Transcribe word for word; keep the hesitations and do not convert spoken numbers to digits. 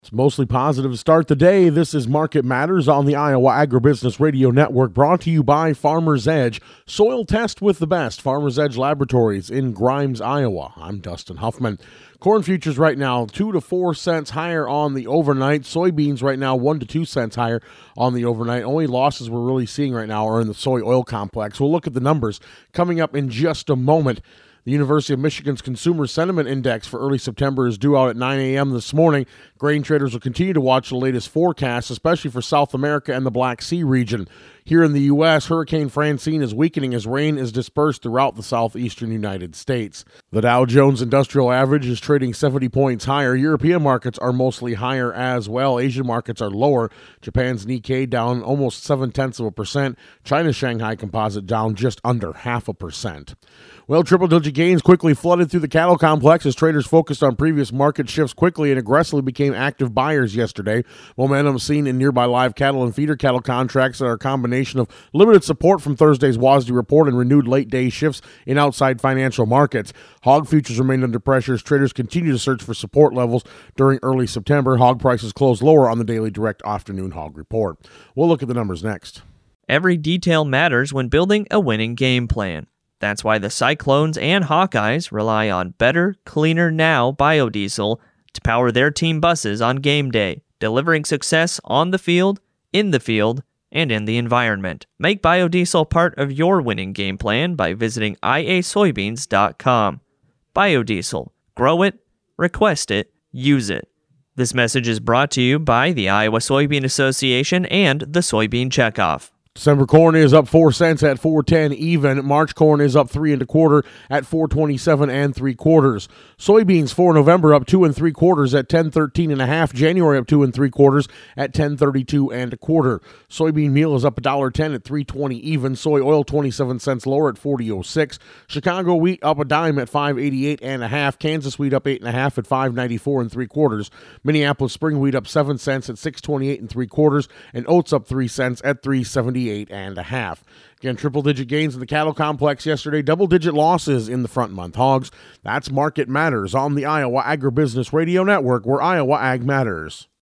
It's mostly positive to start the day. This is Market Matters on the Iowa Agribusiness Radio Network, brought to you by Farmers Edge. Soil test with the best. Farmers Edge Laboratories in Grimes, Iowa. I'm Dustin Huffman. Corn futures right now two to four cents higher on the overnight. Soybeans right now one to two cents higher on the overnight. Only losses we're really seeing right now are in the soy oil complex. We'll look at the numbers coming up in just a moment. The University of Michigan's Consumer Sentiment Index for early September is due out at nine a.m. this morning. Grain traders will continue to watch the latest forecasts, especially for South America and the Black Sea region. Here in the U S, Hurricane Francine is weakening as rain is dispersed throughout the southeastern United States. The Dow Jones Industrial Average is trading seventy points higher. European markets are mostly higher as well. Asian markets are lower. Japan's Nikkei down almost seven-tenths of a percent. China's Shanghai Composite down just under half a percent. Well, triple-digit gains quickly flooded through the cattle complex as traders focused on previous market shifts quickly and aggressively became active buyers yesterday. Momentum seen in nearby live cattle and feeder cattle contracts that are a combination of limited support from Thursday's W A S D report and renewed late-day shifts in outside financial markets. Hog futures remained under pressure as traders continue to search for support levels during early September. Hog prices closed lower on the daily direct afternoon hog report. We'll look at the numbers next. Every detail matters when building a winning game plan. That's why the Cyclones and Hawkeyes rely on Better, Cleaner Now biodiesel to power their team buses on game day, delivering success on the field, in the field, and in the environment. Make biodiesel part of your winning game plan by visiting i a soybeans dot com. Biodiesel. Grow it, request it, use it. This message is brought to you by the Iowa Soybean Association and the Soybean Checkoff. December corn is up four cents at four ten even. March corn is up three and a quarter at four twenty-seven and three quarters. Soybeans for November up two and three quarters at ten thirteen and a half. January up two and three quarters at ten thirty-two and a quarter. Soybean meal is up a dollar ten at three twenty even. Soy oil twenty-seven cents lower at forty oh six. Chicago wheat up a dime at five eighty-eight and a half. Kansas wheat up eight and a half at five ninety-four and three quarters. Minneapolis spring wheat up seven cents at six twenty-eight and three quarters, and oats up three cents at three seventy-eight and a half. Again, triple-digit gains in the cattle complex yesterday, double-digit losses in the front-month hogs. That's Market Matters on the Iowa Agribusiness Radio Network, where Iowa Ag matters.